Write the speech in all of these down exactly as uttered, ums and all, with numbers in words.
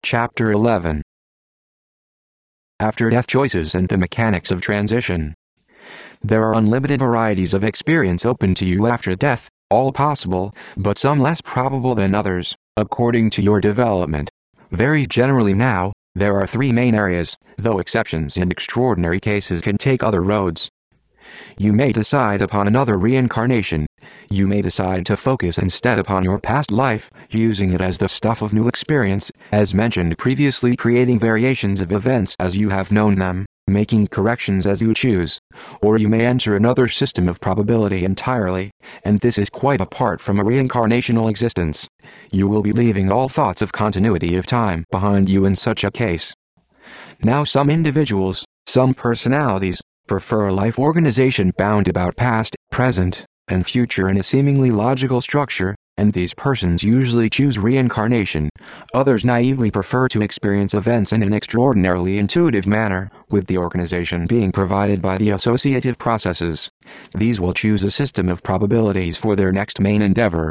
Chapter eleven. After Death Choices and the Mechanics of Transition. There are unlimited varieties of experience open to you after death, all possible, but some less probable than others, according to your development. Very generally now, there are three main areas, though exceptions and extraordinary cases can take other roads. You may decide upon another reincarnation. You may decide to focus instead upon your past life, using it as the stuff of new experience, as mentioned previously, creating variations of events as you have known them, making corrections as you choose. Or you may enter another system of probability entirely, and this is quite apart from a reincarnational existence. You will be leaving all thoughts of continuity of time behind you in such a case. Now some individuals, some personalities, prefer a life organization bound about past, present, and future in a seemingly logical structure, and these persons usually choose reincarnation. Others naively prefer to experience events in an extraordinarily intuitive manner, with the organization being provided by the associative processes. These will choose a system of probabilities for their next main endeavor.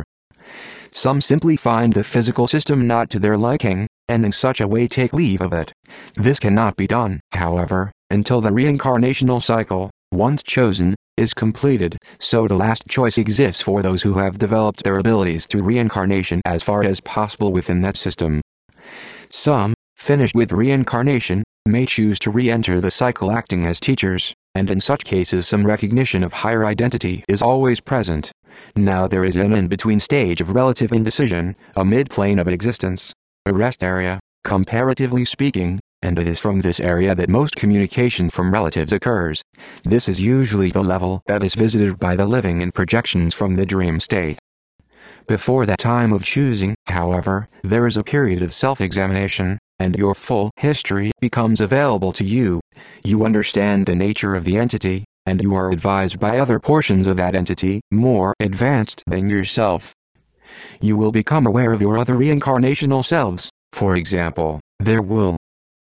Some simply find the physical system not to their liking, and in such a way take leave of it. This cannot be done, however, until the reincarnational cycle, once chosen, is completed, so the last choice exists for those who have developed their abilities through reincarnation as far as possible within that system. Some, finished with reincarnation, may choose to re-enter the cycle acting as teachers, and in such cases some recognition of higher identity is always present. Now there is an in-between stage of relative indecision, a mid-plane of existence, a rest area, comparatively speaking, and it is from this area that most communication from relatives occurs. This is usually the level that is visited by the living in projections from the dream state. Before that time of choosing, however, there is a period of self-examination, and your full history becomes available to you. You understand the nature of the entity, and you are advised by other portions of that entity, more advanced than yourself. You will become aware of your other reincarnational selves. For example, there will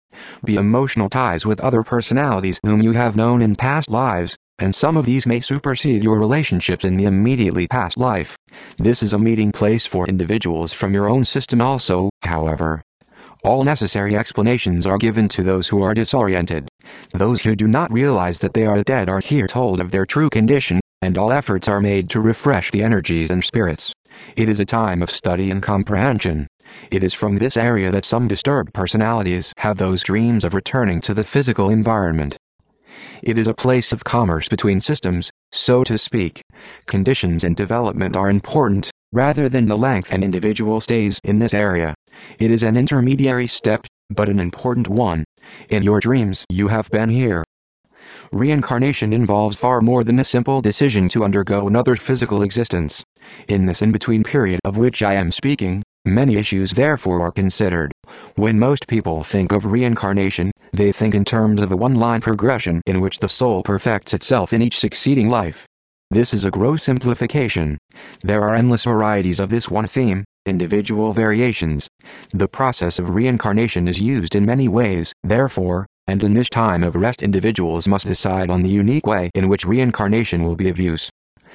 be emotional ties with other personalities whom you have known in past lives, and some of these may supersede your relationships in the immediately past life. This is a meeting place for individuals from your own system also, however. All necessary explanations are given to those who are disoriented. Those who do not realize that they are dead are here told of their true condition, and all efforts are made to refresh the energies and spirits. It is a time of study and comprehension. It is from this area that some disturbed personalities have those dreams of returning to the physical environment. It is a place of commerce between systems, so to speak. Conditions and development are important, rather than the length an individual stays in this area. It is an intermediary step, but an important one. In your dreams you have been here. Reincarnation involves far more than a simple decision to undergo another physical existence. In this in-between period of which I am speaking, many issues therefore are considered. When most people think of reincarnation, they think in terms of a one-line progression in which the soul perfects itself in each succeeding life. This is a gross simplification. There are endless varieties of this one theme, individual variations. The process of reincarnation is used in many ways, therefore, and in this time of rest individuals must decide on the unique way in which reincarnation will be of use.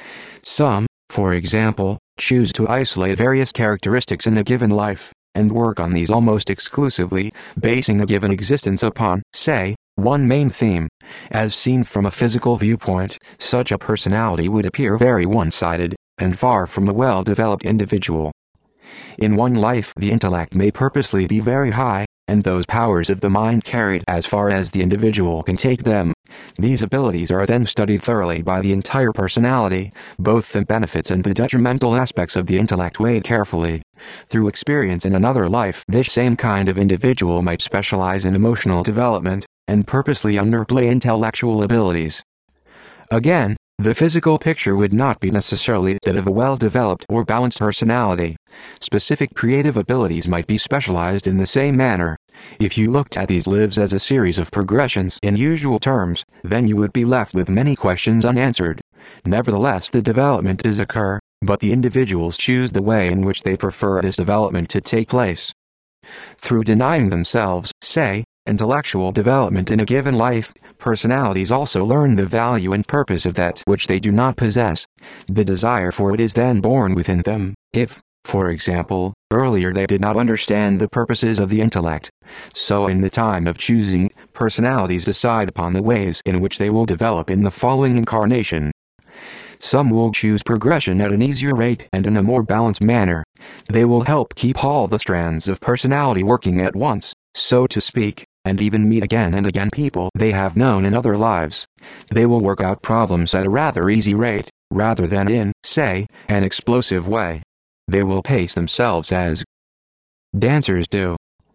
Some, for example, choose to isolate various characteristics in a given life, and work on these almost exclusively, basing a given existence upon, say, one main theme. As seen from a physical viewpoint, such a personality would appear very one-sided, and far from a well-developed individual. In one life the intellect may purposely be very high, and those powers of the mind carried as far as the individual can take them. These abilities are then studied thoroughly by the entire personality, both the benefits and the detrimental aspects of the intellect weighed carefully. Through experience in another life, this same kind of individual might specialize in emotional development, and purposely underplay intellectual abilities. Again, the physical picture would not be necessarily that of a well-developed or balanced personality. Specific creative abilities might be specialized in the same manner. If you looked at these lives as a series of progressions in usual terms, then you would be left with many questions unanswered. Nevertheless, the development does occur, but the individuals choose the way in which they prefer this development to take place. Through denying themselves, say, intellectual development in a given life, personalities also learn the value and purpose of that which they do not possess. The desire for it is then born within them. If, For example, earlier they did not understand the purposes of the intellect. So in the time of choosing, personalities decide upon the ways in which they will develop in the following incarnation. Some will choose progression at an easier rate and in a more balanced manner. They will help keep all the strands of personality working at once, so to speak, and even meet again and again people they have known in other lives. They will work out problems at a rather easy rate, rather than in, say, an explosive way. They will pace themselves as dancers do.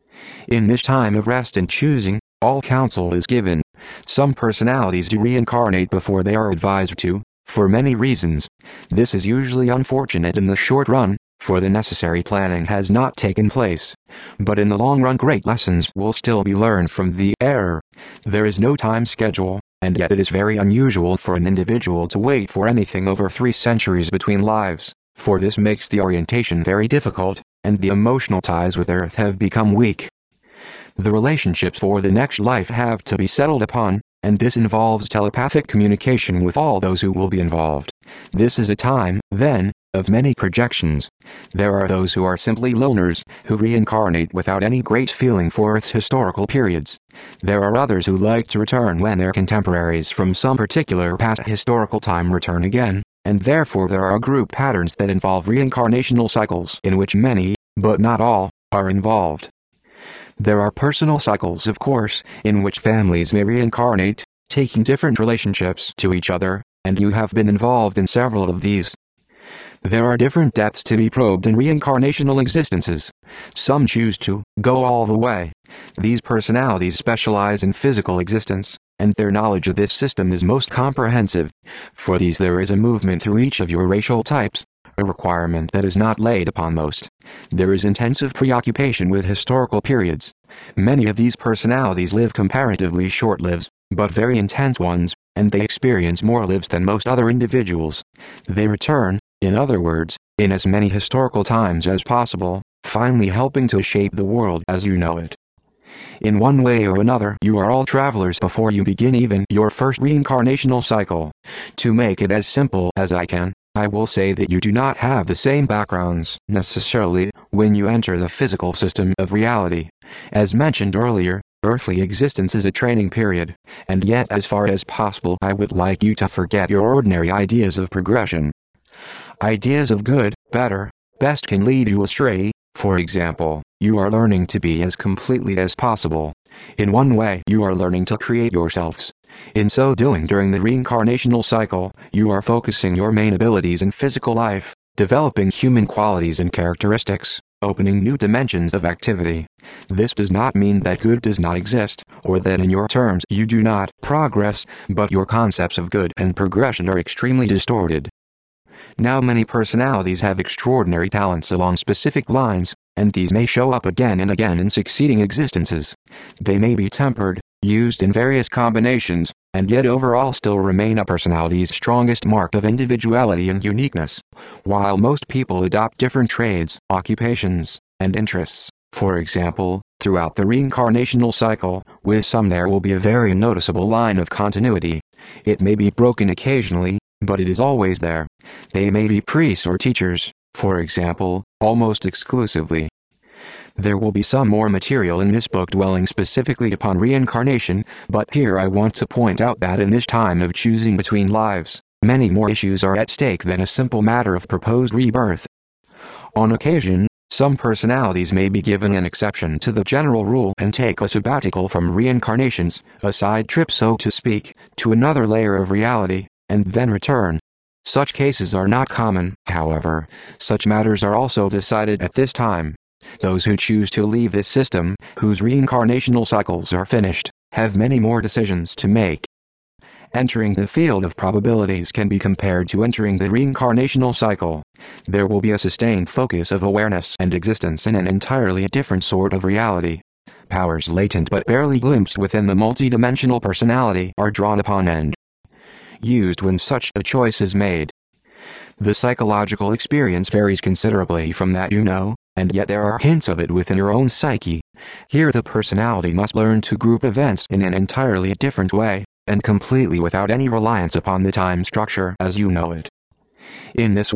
In this time of rest and choosing, all counsel is given. Some personalities do reincarnate before they are advised to, for many reasons. This is usually unfortunate in the short run, for the necessary planning has not taken place. But in the long run great lessons will still be learned from the error. There is no time schedule, and yet it is very unusual for an individual to wait for anything over three centuries between lives, for this makes the orientation very difficult, and the emotional ties with Earth have become weak. The relationships for the next life have to be settled upon, and this involves telepathic communication with all those who will be involved. This is a time, then, of many projections. There are those who are simply loners, who reincarnate without any great feeling for its historical periods. There are others who like to return when their contemporaries from some particular past historical time return again, and therefore there are group patterns that involve reincarnational cycles in which many, but not all, are involved. There are personal cycles, of course, in which families may reincarnate, taking different relationships to each other, and you have been involved in several of these. There are different depths to be probed in reincarnational existences. Some choose to go all the way. These personalities specialize in physical existence, and their knowledge of this system is most comprehensive. For these there is a movement through each of your racial types, a requirement that is not laid upon most. There is intensive preoccupation with historical periods. Many of these personalities live comparatively short lives, but very intense ones, and they experience more lives than most other individuals. They return, in other words, in as many historical times as possible, finally helping to shape the world as you know it. In one way or another, you are all travelers before you begin even your first reincarnational cycle. To make it as simple as I can, I will say that you do not have the same backgrounds, necessarily, when you enter the physical system of reality. As mentioned earlier, earthly existence is a training period, and yet as far as possible I would like you to forget your ordinary ideas of progression. Ideas of good, better, best can lead you astray. For example, you are learning to be as completely as possible. In one way, you are learning to create yourselves. In so doing during the reincarnational cycle, you are focusing your main abilities in physical life, developing human qualities and characteristics, opening new dimensions of activity. This does not mean that good does not exist, or that in your terms you do not progress, but your concepts of good and progression are extremely distorted. Now many personalities have extraordinary talents along specific lines, and these may show up again and again in succeeding existences. They may be tempered, used in various combinations, and yet overall still remain a personality's strongest mark of individuality and uniqueness. While most people adopt different trades, occupations, and interests, for example, throughout the reincarnational cycle, with some there will be a very noticeable line of continuity. It may be broken occasionally, but it is always there. They may be priests or teachers, for example, almost exclusively. There will be some more material in this book dwelling specifically upon reincarnation, but here I want to point out that in this time of choosing between lives, many more issues are at stake than a simple matter of proposed rebirth. On occasion, some personalities may be given an exception to the general rule and take a sabbatical from reincarnations, a side trip so to speak, to another layer of reality, and then return. Such cases are not common, however. Such matters are also decided at this time. Those who choose to leave this system, whose reincarnational cycles are finished, have many more decisions to make. Entering the field of probabilities can be compared to entering the reincarnational cycle. There will be a sustained focus of awareness and existence in an entirely different sort of reality. Powers latent but barely glimpsed within the multidimensional personality are drawn upon and used when such a choice is made. The psychological experience varies considerably from that you know, and yet there are hints of it within your own psyche. Here the personality must learn to group events in an entirely different way, and completely without any reliance upon the time structure as you know it. In this one,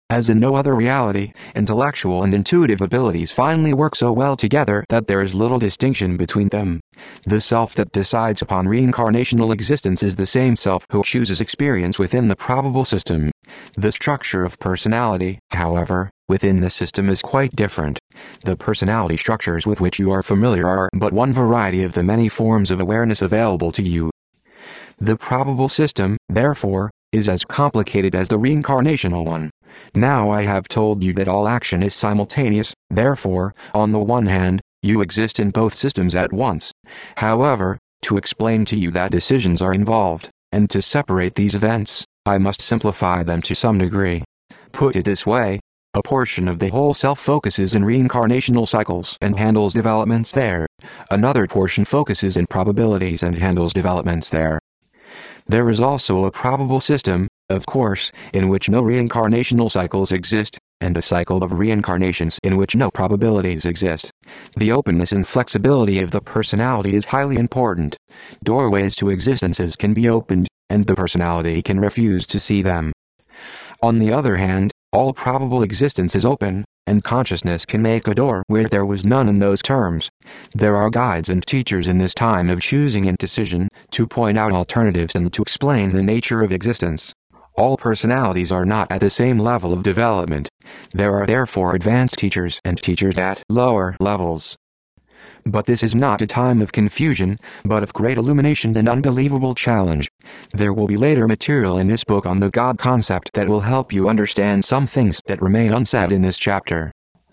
As in no other reality, intellectual and intuitive abilities finally work so well together that there is little distinction between them. The self that decides upon reincarnational existence is the same self who chooses experience within the probable system. The structure of personality, however, within the system is quite different. The personality structures with which you are familiar are but one variety of the many forms of awareness available to you. The probable system, therefore, is as complicated as the reincarnational one. Now I have told you that all action is simultaneous, therefore, on the one hand, you exist in both systems at once. However, to explain to you that decisions are involved, and to separate these events, I must simplify them to some degree. Put it this way, a portion of the whole self focuses in reincarnational cycles and handles developments there. Another portion focuses in probabilities and handles developments there. There is also a probable system, of course, in which no reincarnational cycles exist, and a cycle of reincarnations in which no probabilities exist. The openness and flexibility of the personality is highly important. Doorways to existences can be opened, and the personality can refuse to see them. On the other hand, all probable existence is open, and consciousness can make a door where there was none in those terms. There are guides and teachers in this time of choosing and decision, to point out alternatives and to explain the nature of existence. All personalities are not at the same level of development. There are therefore advanced teachers and teachers at lower levels. But this is not a time of confusion, but of great illumination and unbelievable challenge. There will be later material in this book on the God concept that will help you understand some things that remain unsaid in this chapter.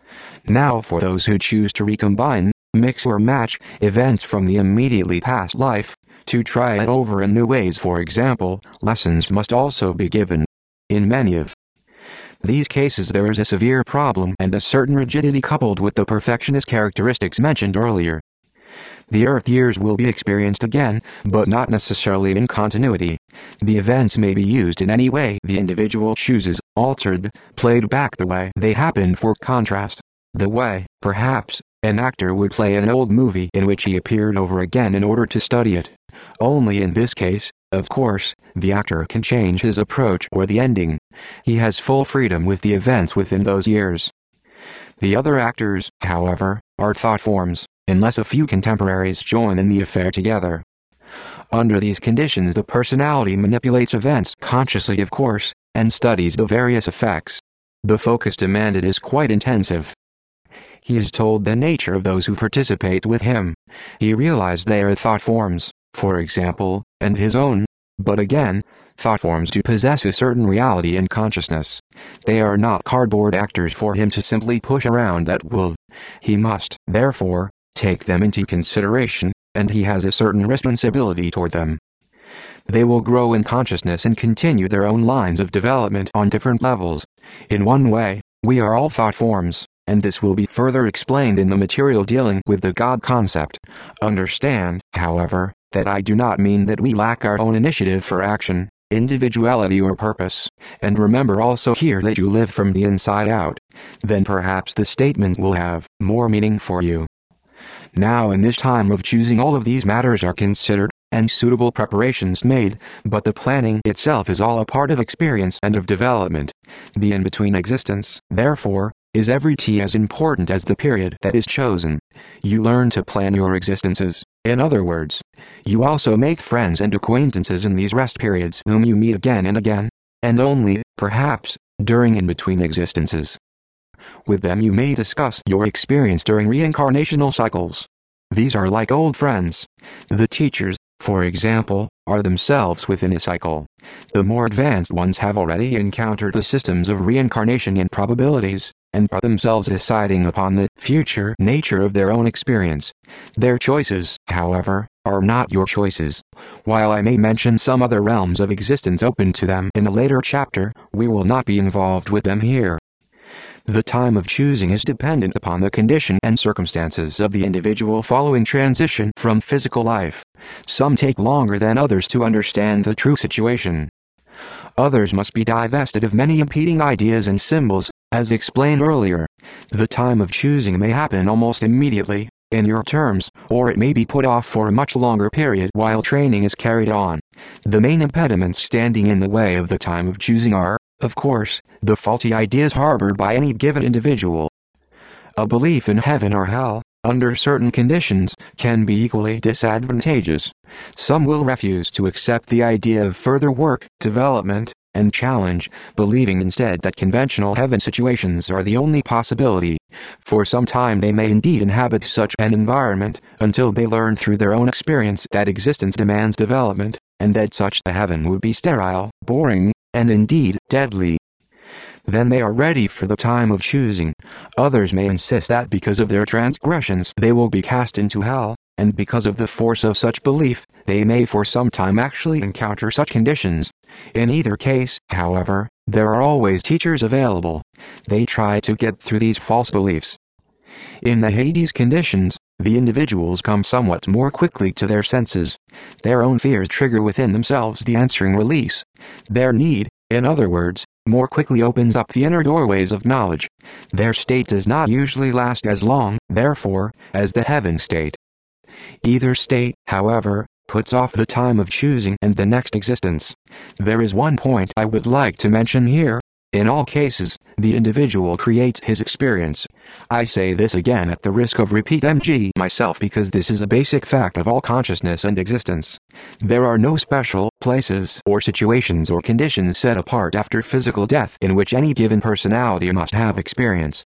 Now for those who choose to recombine, mix or match, events from the immediately past life, to try it over in new ways, for example, lessons must also be given. In many of these cases there is a severe problem and a certain rigidity coupled with the perfectionist characteristics mentioned earlier. The Earth years will be experienced again, but not necessarily in continuity. The events may be used in any way the individual chooses, altered, played back the way they happened for contrast. The way, perhaps, an actor would play an old movie in which he appeared over again in order to study it. Only in this case, of course, the actor can change his approach or the ending. He has full freedom with the events within those years. The other actors, however, are thought forms, unless a few contemporaries join in the affair together. Under these conditions the personality manipulates events consciously, of course, and studies the various effects. The focus demanded is quite intensive. He is told the nature of those who participate with him. He realizes they are thought forms, for example, and his own. But again, thought forms do possess a certain reality and consciousness. They are not cardboard actors for him to simply push around at will. He must, therefore, take them into consideration, and he has a certain responsibility toward them. They will grow in consciousness and continue their own lines of development on different levels. In one way, we are all thought forms, and this will be further explained in the material dealing with the God concept. Understand, however, that I do not mean that we lack our own initiative for action, individuality or purpose, and remember also here that you live from the inside out. Then perhaps the statement will have more meaning for you. Now in this time of choosing all of these matters are considered, and suitable preparations made, but the planning itself is all a part of experience and of development. The in-between existence, therefore, is every tea as important as the period that is chosen. You learn to plan your existences. In other words, you also make friends and acquaintances in these rest periods whom you meet again and again, and only, perhaps, during in-between existences. With them you may discuss your experience during reincarnational cycles. These are like old friends. The teachers, for example, are themselves within a cycle. The more advanced ones have already encountered the systems of reincarnation and probabilities, and are themselves deciding upon the future nature of their own experience. Their choices, however, are not your choices. While I may mention some other realms of existence open to them in a later chapter, we will not be involved with them here. The time of choosing is dependent upon the condition and circumstances of the individual following transition from physical life. Some take longer than others to understand the true situation. Others must be divested of many impeding ideas and symbols, as explained earlier. The time of choosing may happen almost immediately, in your terms, or it may be put off for a much longer period while training is carried on. The main impediments standing in the way of the time of choosing are of course, the faulty ideas harbored by any given individual. A belief in heaven or hell, under certain conditions, can be equally disadvantageous. Some will refuse to accept the idea of further work, development, and challenge, believing instead that conventional heaven situations are the only possibility. For some time they may indeed inhabit such an environment, until they learn through their own experience that existence demands development, and that such a heaven would be sterile, boring, and indeed deadly. Then they are ready for the time of choosing. Others may insist that because of their transgressions they will be cast into hell, and because of the force of such belief, they may for some time actually encounter such conditions. In either case, however, there are always teachers available. They try to get through these false beliefs. In the Hades conditions, the individuals come somewhat more quickly to their senses. Their own fears trigger within themselves the answering release. Their need, in other words, more quickly opens up the inner doorways of knowledge. Their state does not usually last as long, therefore, as the heaven state. Either state, however, puts off the time of choosing and the next existence. There is one point I would like to mention here. In all cases, the individual creates his experience. I say this again at the risk of repeating myself because this is a basic fact of all consciousness and existence. There are no special places or situations or conditions set apart after physical death in which any given personality must have experience.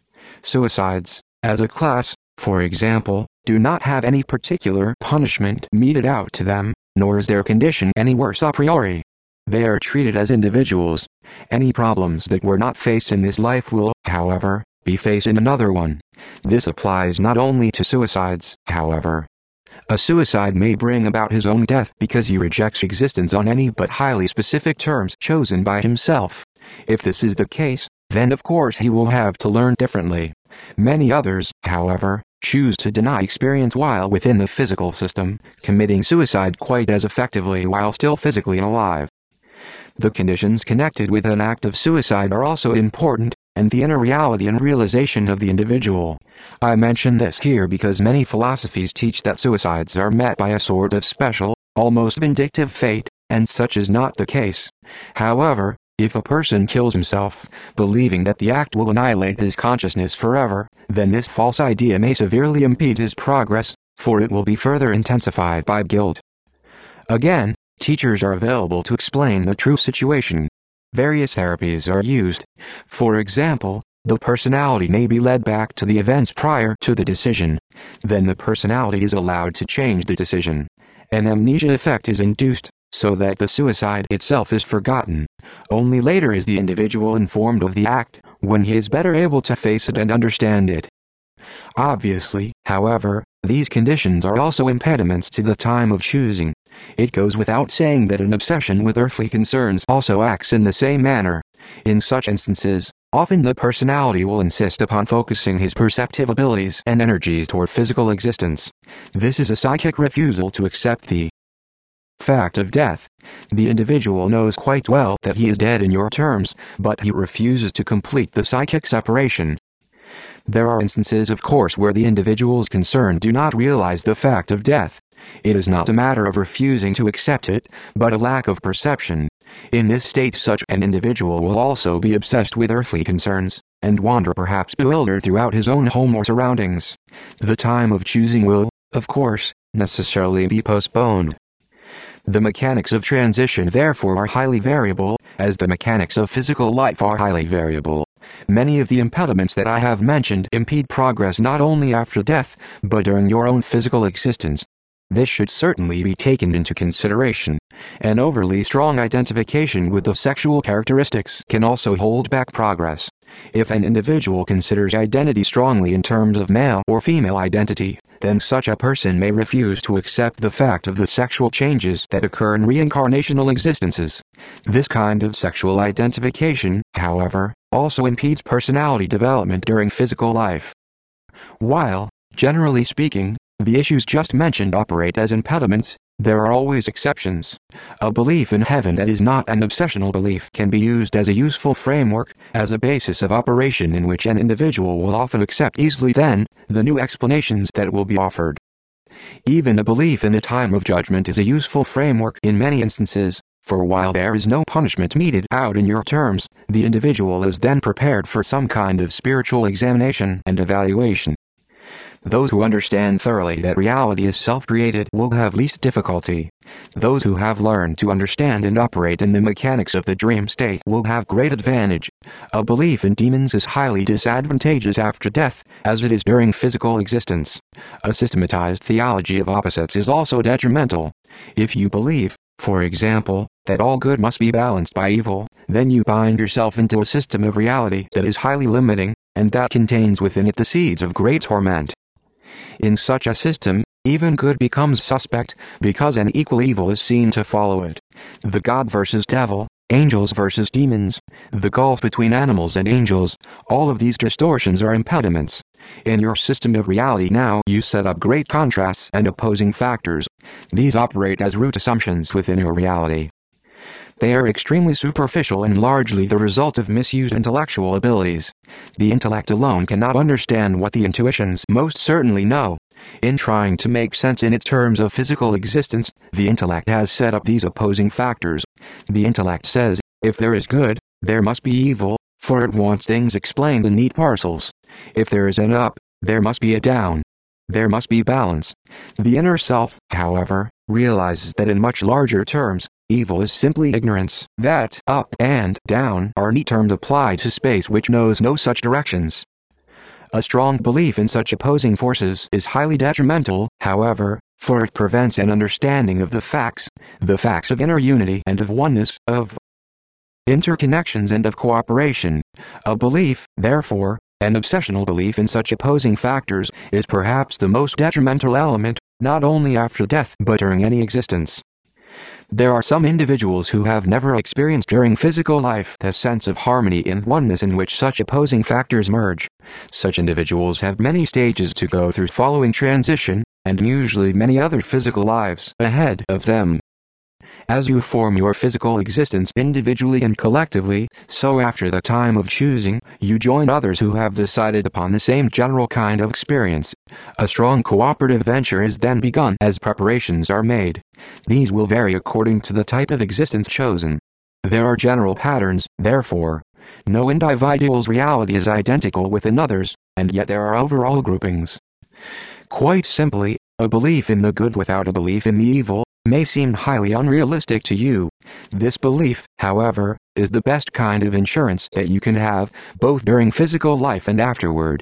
Suicides, as a class, for example, do not have any particular punishment meted out to them, nor is their condition any worse a priori. They are treated as individuals. Any problems that were not faced in this life will, however, be faced in another one. This applies not only to suicides, however. A suicide may bring about his own death because he rejects existence on any but highly specific terms chosen by himself. If this is the case, then of course he will have to learn differently. Many others, however, choose to deny experience while within the physical system, committing suicide quite as effectively while still physically alive. The conditions connected with an act of suicide are also important, and the inner reality and realization of the individual. I mention this here because many philosophies teach that suicides are met by a sort of special, almost vindictive fate, and such is not the case. However, if a person kills himself, believing that the act will annihilate his consciousness forever, then this false idea may severely impede his progress, for it will be further intensified by guilt. Again, teachers are available to explain the true situation. Various therapies are used. For example, the personality may be led back to the events prior to the decision. Then the personality is allowed to change the decision. An amnesia effect is induced, so that the suicide itself is forgotten. Only later is the individual informed of the act, when he is better able to face it and understand it. Obviously, however, these conditions are also impediments to the time of choosing. It goes without saying that an obsession with earthly concerns also acts in the same manner. In such instances, often the personality will insist upon focusing his perceptive abilities and energies toward physical existence. This is a psychic refusal to accept the fact of death. The individual knows quite well that he is dead in your terms, but he refuses to complete the psychic separation. There are instances, of course, where the individuals concerned do not realize the fact of death. It is not a matter of refusing to accept it, but a lack of perception. In this state, such an individual will also be obsessed with earthly concerns, and wander perhaps bewildered throughout his own home or surroundings. The time of choosing will, of course, necessarily be postponed. The mechanics of transition therefore are highly variable, as the mechanics of physical life are highly variable. Many of the impediments that I have mentioned impede progress not only after death, but during your own physical existence. This should certainly be taken into consideration. An overly strong identification with the sexual characteristics can also hold back progress. If an individual considers identity strongly in terms of male or female identity, then such a person may refuse to accept the fact of the sexual changes that occur in reincarnational existences. This kind of sexual identification, however, also impedes personality development during physical life. While, generally speaking, the issues just mentioned operate as impediments, there are always exceptions. A belief in heaven that is not an obsessional belief can be used as a useful framework, as a basis of operation in which an individual will often accept easily then, the new explanations that will be offered. Even a belief in a time of judgment is a useful framework in many instances, For while there is no punishment meted out in your terms, the individual is then prepared for some kind of spiritual examination and evaluation. Those who understand thoroughly that reality is self-created will have least difficulty. Those who have learned to understand and operate in the mechanics of the dream state will have great advantage. A belief in demons is highly disadvantageous after death, as it is during physical existence. A systematized theology of opposites is also detrimental. If you believe, for example, that all good must be balanced by evil, then you bind yourself into a system of reality that is highly limiting, and that contains within it the seeds of great torment. In such a system, even good becomes suspect, because an equal evil is seen to follow it. The God versus devil, angels versus demons, the gulf between animals and angels, all of these distortions are impediments. In your system of reality now you set up great contrasts and opposing factors. These operate as root assumptions within your reality. They are extremely superficial and largely the result of misused intellectual abilities. The intellect alone cannot understand what the intuitions most certainly know. In trying to make sense in its terms of physical existence, the intellect has set up these opposing factors. The intellect says, if there is good, there must be evil, for it wants things explained in neat parcels. If there is an up, there must be a down. There must be balance. The inner self, however, realizes that in much larger terms, evil is simply ignorance. That up and down are neat terms applied to space which knows no such directions. A strong belief in such opposing forces is highly detrimental, however, for it prevents an understanding of the facts, the facts of inner unity and of oneness, of interconnections and of cooperation. A belief, therefore, an obsessional belief in such opposing factors, is perhaps the most detrimental element, not only after death but during any existence. There are some individuals who have never experienced during physical life the sense of harmony and oneness in which such opposing factors merge. Such individuals have many stages to go through following transition, and usually many other physical lives ahead of them. As you form your physical existence individually and collectively, so after the time of choosing, you join others who have decided upon the same general kind of experience. A strong cooperative venture is then begun as preparations are made. These will vary according to the type of existence chosen. There are general patterns, therefore. No individual's reality is identical with another's, and yet there are overall groupings. Quite simply, a belief in the good without a belief in the evil may seem highly unrealistic to you. This belief, however, is the best kind of insurance that you can have, both during physical life and afterward.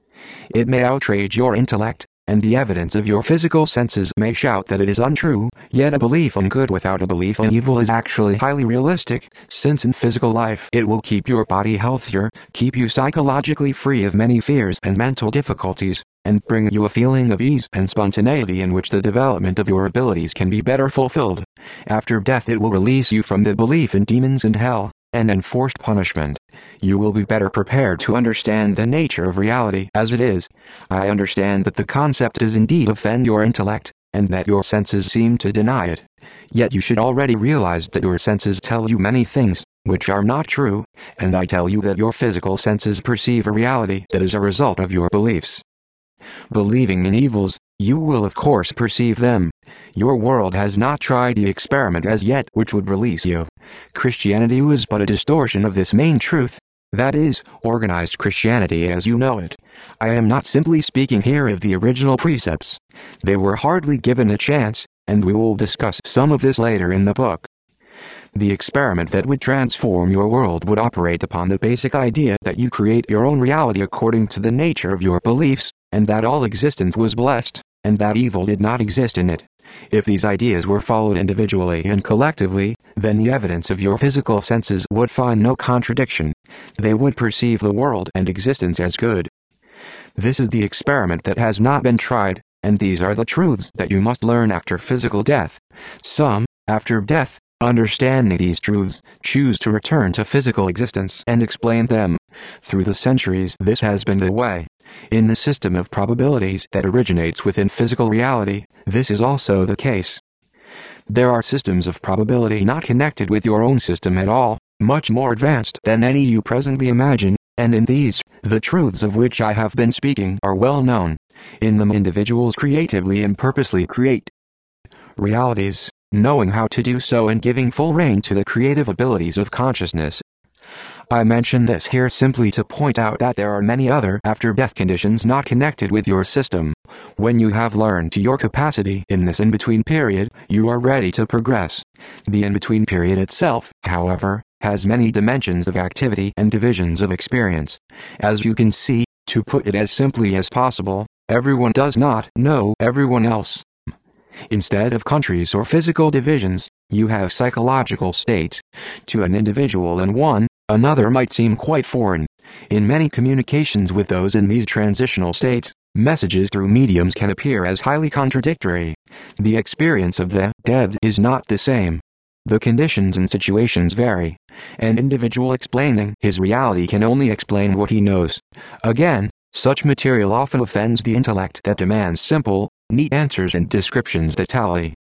It may outrage your intellect, and the evidence of your physical senses may shout that it is untrue, yet a belief in good without a belief in evil is actually highly realistic, since in physical life it will keep your body healthier, keep you psychologically free of many fears and mental difficulties, and bring you a feeling of ease and spontaneity in which the development of your abilities can be better fulfilled. After death it will release you from the belief in demons and hell, and enforced punishment. You will be better prepared to understand the nature of reality as it is. I understand that the concept does indeed offend your intellect, and that your senses seem to deny it. Yet you should already realize that your senses tell you many things, which are not true, and I tell you that your physical senses perceive a reality that is a result of your beliefs. Believing in evils, you will of course perceive them. Your world has not tried the experiment as yet which would release you. Christianity was but a distortion of this main truth, that is, organized Christianity as you know it. I am not simply speaking here of the original precepts. They were hardly given a chance, and we will discuss some of this later in the book. The experiment that would transform your world would operate upon the basic idea that you create your own reality according to the nature of your beliefs, and that all existence was blessed, and that evil did not exist in it. If these ideas were followed individually and collectively, then the evidence of your physical senses would find no contradiction. They would perceive the world and existence as good. This is the experiment that has not been tried, and these are the truths that you must learn after physical death. Some, after death, understanding these truths, choose to return to physical existence and explain them. Through the centuries this has been the way. In the system of probabilities that originates within physical reality, this is also the case. There are systems of probability not connected with your own system at all, much more advanced than any you presently imagine, and in these, the truths of which I have been speaking are well known. In them individuals creatively and purposely create realities, knowing how to do so and giving full rein to the creative abilities of consciousness. I mention this here simply to point out that there are many other after-death conditions not connected with your system. When you have learned to your capacity in this in-between period, you are ready to progress. The in-between period itself, however, has many dimensions of activity and divisions of experience. As you can see, to put it as simply as possible, everyone does not know everyone else. Instead of countries or physical divisions, you have psychological states. To an individual and one another might seem quite foreign. In many communications with those in these transitional states, messages through mediums can appear as highly contradictory. The experience of the dead is not the same. The conditions and situations vary. An individual explaining his reality can only explain what he knows. Again, such material often offends the intellect that demands simple, neat answers and descriptions that tally.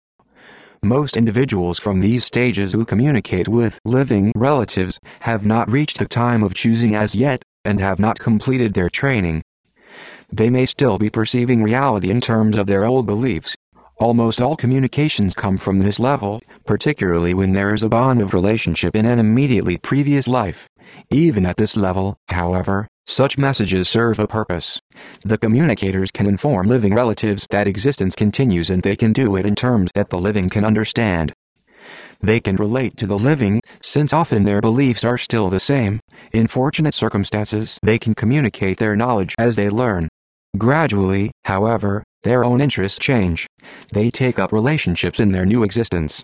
Most individuals from these stages who communicate with living relatives have not reached the time of choosing as yet, and have not completed their training. They may still be perceiving reality in terms of their old beliefs. Almost all communications come from this level, particularly when there is a bond of relationship in an immediately previous life. Even at this level, however, such messages serve a purpose. The communicators can inform living relatives that existence continues, and they can do it in terms that the living can understand. They can relate to the living, since often their beliefs are still the same. In fortunate circumstances, they can communicate their knowledge as they learn. Gradually, however, their own interests change. They take up relationships in their new existence.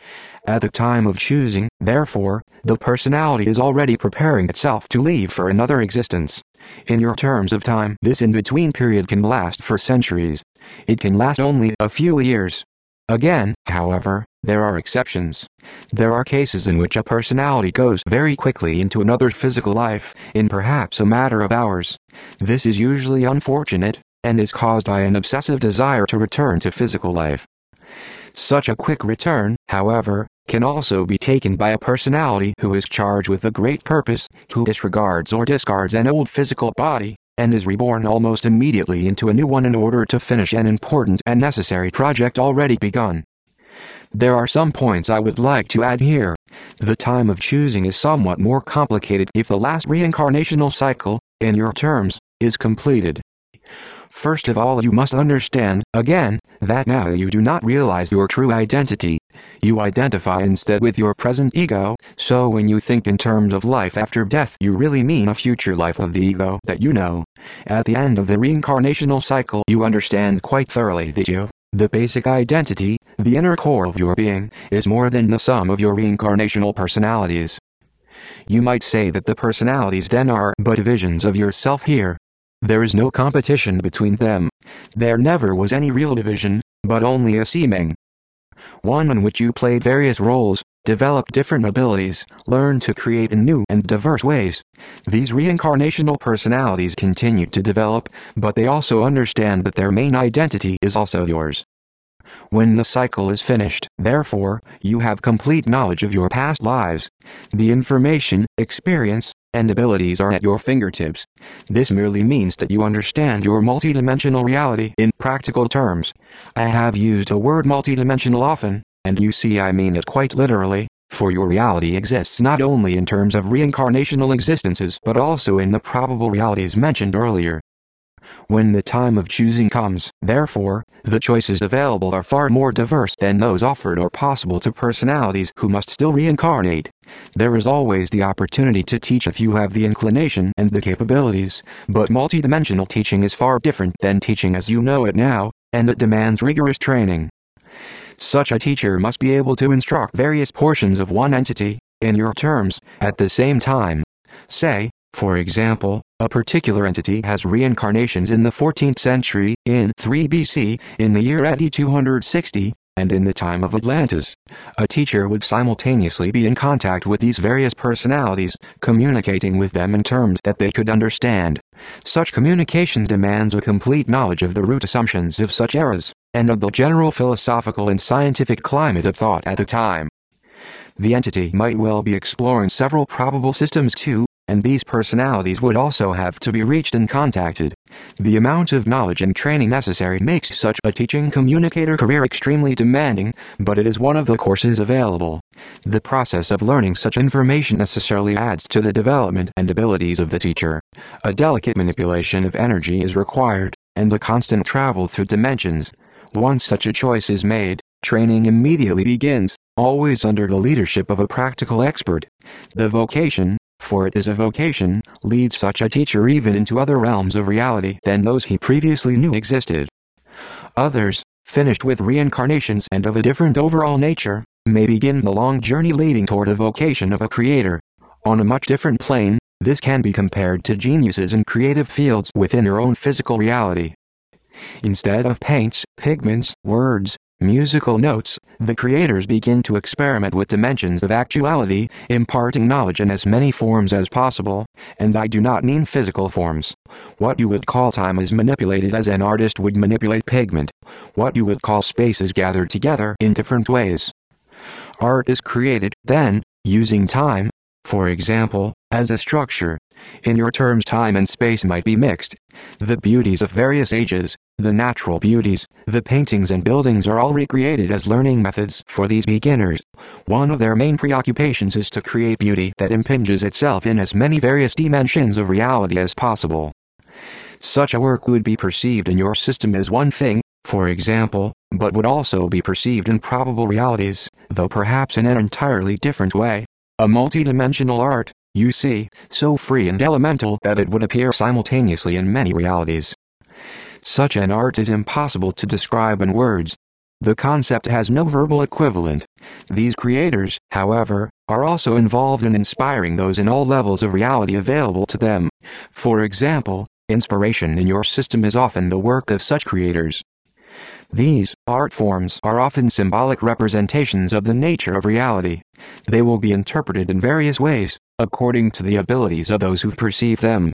At the time of choosing, therefore, the personality is already preparing itself to leave for another existence. In your terms of time, this in-between period can last for centuries. It can last only a few years. Again, however, there are exceptions. There are cases in which a personality goes very quickly into another physical life, in perhaps a matter of hours. This is usually unfortunate, and is caused by an obsessive desire to return to physical life. Such a quick return, however, can also be taken by a personality who is charged with a great purpose, who disregards or discards an old physical body, and is reborn almost immediately into a new one in order to finish an important and necessary project already begun. There are some points I would like to add here. The time of choosing is somewhat more complicated if the last reincarnational cycle, in your terms, is completed. First of all, you must understand, again, that now you do not realize your true identity. You identify instead with your present ego, so when you think in terms of life after death, you really mean a future life of the ego that you know. At the end of the reincarnational cycle, you understand quite thoroughly that you, the basic identity, the inner core of your being, is more than the sum of your reincarnational personalities. You might say that the personalities then are but divisions of yourself here. There is no competition between them. There never was any real division, but only a seeming one in which you played various roles, developed different abilities, learned to create in new and diverse ways. These reincarnational personalities continue to develop, but they also understand that their main identity is also yours. When the cycle is finished, therefore, you have complete knowledge of your past lives. The information, experience, and abilities are at your fingertips. This merely means that you understand your multidimensional reality in practical terms. I have used the word multidimensional often, and you see I mean it quite literally, for your reality exists not only in terms of reincarnational existences but also in the probable realities mentioned earlier. When the time of choosing comes, therefore, the choices available are far more diverse than those offered or possible to personalities who must still reincarnate. There is always the opportunity to teach if you have the inclination and the capabilities, but multidimensional teaching is far different than teaching as you know it now, and it demands rigorous training. Such a teacher must be able to instruct various portions of one entity, in your terms, at the same time. Say, for example, a particular entity has reincarnations in the fourteenth century, in three B C, in the year A D two hundred sixty, and in the time of Atlantis. A teacher would simultaneously be in contact with these various personalities, communicating with them in terms that they could understand. Such communications demands a complete knowledge of the root assumptions of such eras, and of the general philosophical and scientific climate of thought at the time. The entity might well be exploring several probable systems too, and these personalities would also have to be reached and contacted. The amount of knowledge and training necessary makes such a teaching communicator career extremely demanding, but it is one of the courses available. The process of learning such information necessarily adds to the development and abilities of the teacher. A delicate manipulation of energy is required, and a constant travel through dimensions. Once such a choice is made, training immediately begins, always under the leadership of a practical expert. The vocation, for it is a vocation, leads such a teacher even into other realms of reality than those he previously knew existed. Others, finished with reincarnations and of a different overall nature, may begin the long journey leading toward the vocation of a creator. On a much different plane, this can be compared to geniuses in creative fields within your own physical reality. Instead of paints, pigments, words, musical notes, the creators begin to experiment with dimensions of actuality, imparting knowledge in as many forms as possible, and I do not mean physical forms. What you would call time is manipulated as an artist would manipulate pigment. What you would call space is gathered together in different ways. Art is created, then, using time, for example, as a structure. In your terms, time and space might be mixed. The beauties of various ages, the natural beauties, the paintings and buildings are all recreated as learning methods for these beginners. One of their main preoccupations is to create beauty that impinges itself in as many various dimensions of reality as possible. Such a work would be perceived in your system as one thing, for example, but would also be perceived in probable realities, though perhaps in an entirely different way. A multidimensional art, you see, so free and elemental that it would appear simultaneously in many realities. Such an art is impossible to describe in words. The concept has no verbal equivalent. These creators, however, are also involved in inspiring those in all levels of reality available to them. For example, inspiration in your system is often the work of such creators. These art forms are often symbolic representations of the nature of reality. They will be interpreted in various ways, according to the abilities of those who perceive them.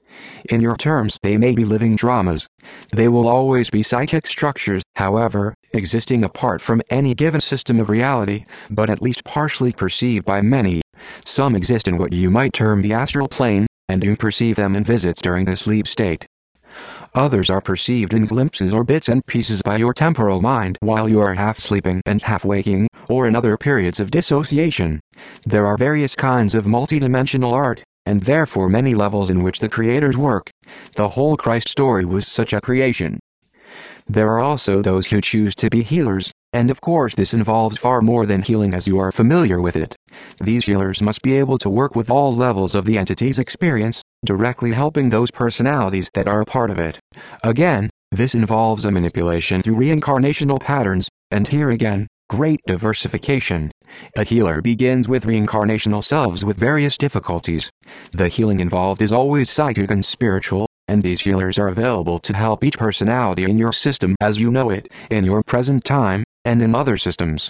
In your terms, they may be living dramas. They will always be psychic structures, however, existing apart from any given system of reality, but at least partially perceived by many. Some exist in what you might term the astral plane, and you perceive them in visits during the sleep state. Others are perceived in glimpses or bits and pieces by your temporal mind while you are half sleeping and half waking, or in other periods of dissociation. There are various kinds of multidimensional art, and therefore many levels in which the creators work. The whole Christ story was such a creation. There are also those who choose to be healers, and of course this involves far more than healing as you are familiar with it. These healers must be able to work with all levels of the entity's experience, directly helping those personalities that are a part of it. Again, this involves a manipulation through reincarnational patterns, and here again, great diversification. A healer begins with reincarnational selves with various difficulties. The healing involved is always psychic and spiritual, and these healers are available to help each personality in your system as you know it, in your present time, and in other systems.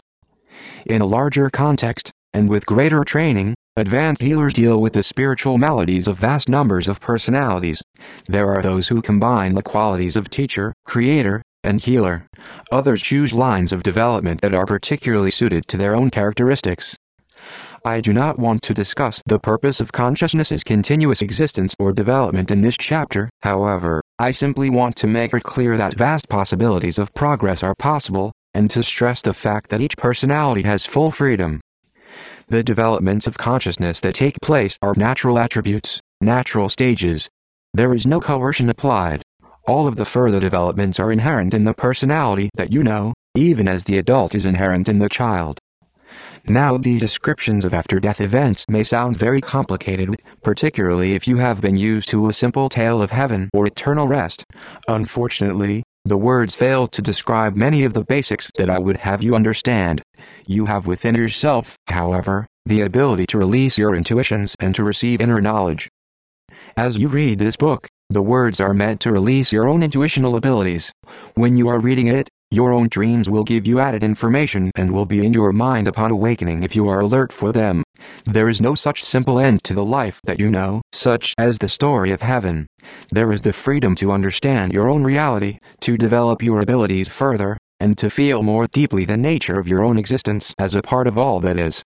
In a larger context, and with greater training, advanced healers deal with the spiritual maladies of vast numbers of personalities. There are those who combine the qualities of teacher, creator, and healer. Others choose lines of development that are particularly suited to their own characteristics. I do not want to discuss the purpose of consciousness's continuous existence or development in this chapter, however, I simply want to make it clear that vast possibilities of progress are possible, and to stress the fact that each personality has full freedom. The developments of consciousness that take place are natural attributes, natural stages. There is no coercion applied. All of the further developments are inherent in the personality that you know, even as the adult is inherent in the child. Now the descriptions of after-death events may sound very complicated, particularly if you have been used to a simple tale of heaven or eternal rest. Unfortunately, the words fail to describe many of the basics that I would have you understand. You have within yourself, however, the ability to release your intuitions and to receive inner knowledge. As you read this book, the words are meant to release your own intuitional abilities. When you are reading it, your own dreams will give you added information and will be in your mind upon awakening if you are alert for them. There is no such simple end to the life that you know, such as the story of heaven. There is the freedom to understand your own reality, to develop your abilities further, and to feel more deeply the nature of your own existence as a part of all that is.